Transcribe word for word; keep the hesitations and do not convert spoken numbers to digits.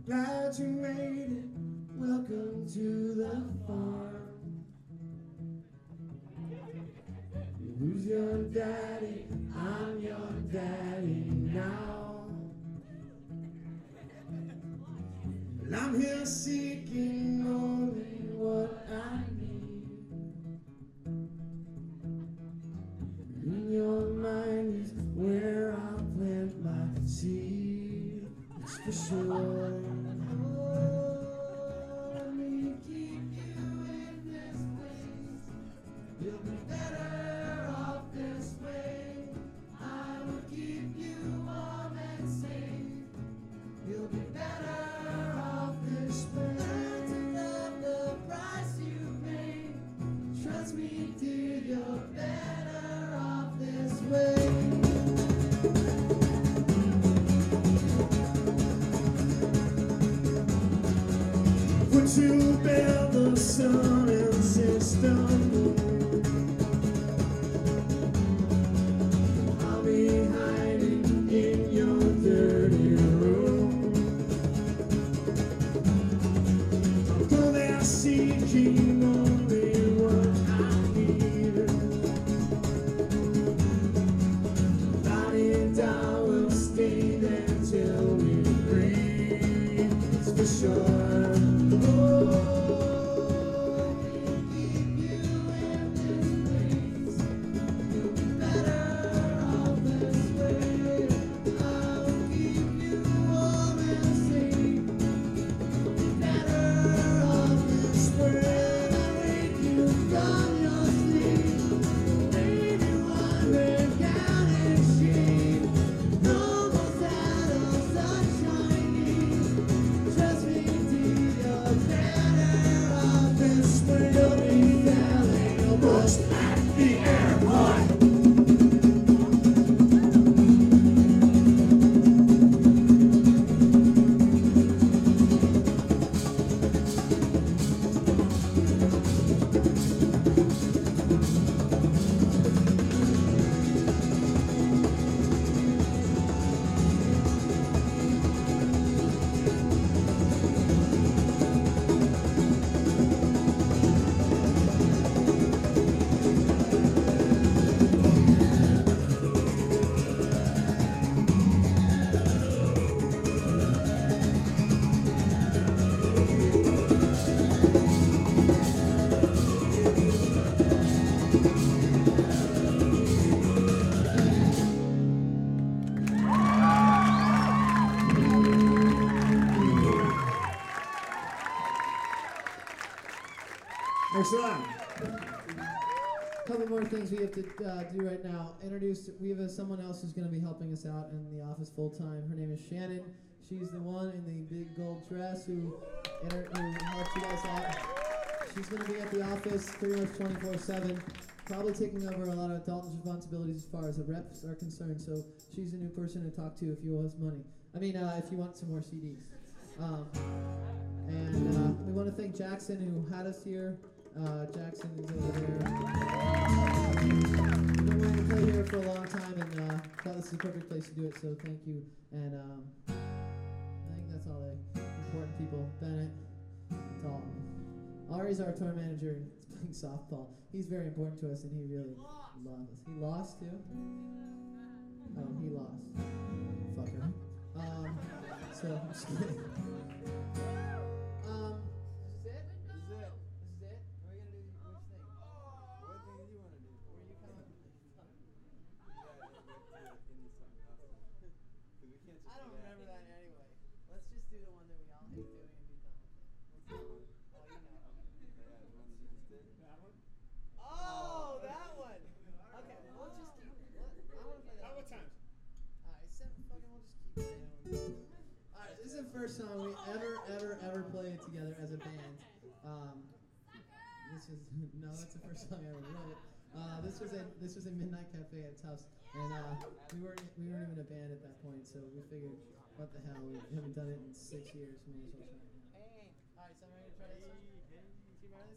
Glad you made it. Welcome to the farm. Who's your daddy? I'm your daddy now. And I'm here seeking only what I need. In your mind is where I'll plant my seed. It's for sure. To build the sun and system, I'll be hiding in your dirty room. I'll go there seeking only what I need. Body and I will stay there till we breathe. It's for sure. Excellent. A couple more things we have to uh, do right now. Introduce, we have uh, someone else who's going to be helping us out in the office full time. Her name is Shannon. She's the one in the big gold dress who, inter- who helps you guys out. She's going to be at the office pretty much twenty-four seven, probably taking over a lot of Dalton's responsibilities as far as the reps are concerned. So she's a new person to talk to if you owe us money. I mean, uh, if you want some more C Ds. Um, and uh, we want to thank Jackson who had us here. Uh, Jackson is over there. We've been wanting to play here for a long time and uh, thought this is the perfect place to do it, so thank you. And um, I think that's all the important people. Bennett, Dalton. Ari's our tour manager and he's playing softball. He's very important to us and he really loves us. He lost too? Oh, he lost. Fucker. Um, so, I'm just kidding. Um, is this it? This is it. This is it? What are we gonna do? Which thing? What thing do you want to do? Where you coming? I don't remember that anyway. Let's just do the one that we all hate doing and be done with it. What's that one? Oh, you know. That one? Oh, that one! Okay, we'll just keep it. Let, I want to play that. How what times? Alright, seven fucking, we'll just keep playing one. Alright, this is the first song we ever, ever, ever played together as a band. Um, this is, no, that's the first song I ever wrote. Uh, this was in this was in Midnight Cafe at its house, and uh, we weren't we weren't even a band at that point, so we figured, what the hell, we haven't done it in six years, we may as well try it now. Alright, so I'm ready to try this one.